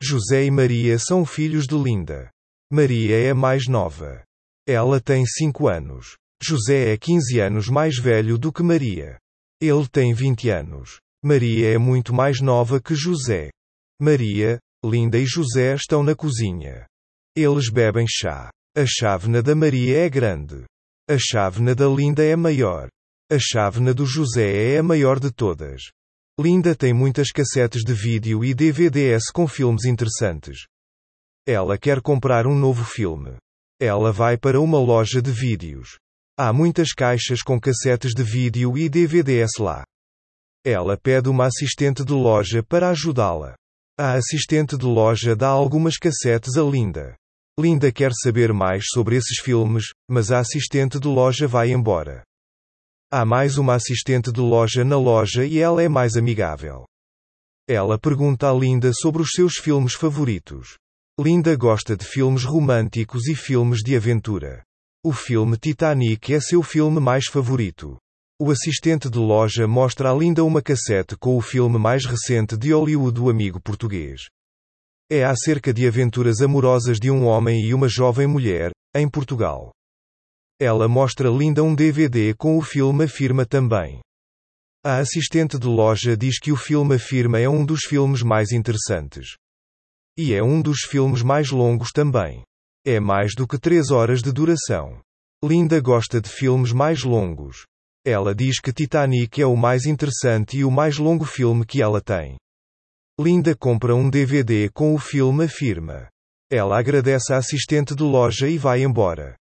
José e Maria são filhos de Linda. Maria é a mais nova. Ela tem 5 anos. José é 15 anos mais velho do que Maria. Ele tem 20 anos. Maria é muito mais nova que José. Maria, Linda e José estão na cozinha. Eles bebem chá. A chávena da Maria é grande. A chávena da Linda é maior. A chávena do José é a maior de todas. Linda tem muitas cassetes de vídeo e DVDs com filmes interessantes. Ela quer comprar um novo filme. Ela vai para uma loja de vídeos. Há muitas caixas com cassetes de vídeo e DVDs lá. Ela pede uma assistente de loja para ajudá-la. A assistente de loja dá algumas cassetes a Linda. Linda quer saber mais sobre esses filmes, mas a assistente de loja vai embora. Há mais uma assistente de loja na loja e ela é mais amigável. Ela pergunta a Linda sobre os seus filmes favoritos. Linda gosta de filmes românticos e filmes de aventura. O filme Titanic é seu filme mais favorito. O assistente de loja mostra a Linda uma cassete com o filme mais recente de Hollywood, O Amigo Português. É acerca de aventuras amorosas de um homem e uma jovem mulher, em Portugal. Ela mostra Linda um DVD com o filme A Firma também. A assistente de loja diz que o filme A Firma é um dos filmes mais interessantes. E é um dos filmes mais longos também. É mais do que 3 horas de duração. Linda gosta de filmes mais longos. Ela diz que Titanic é o mais interessante e o mais longo filme que ela tem. Linda compra um DVD com o filme A Firma. Ela agradece à assistente de loja e vai embora.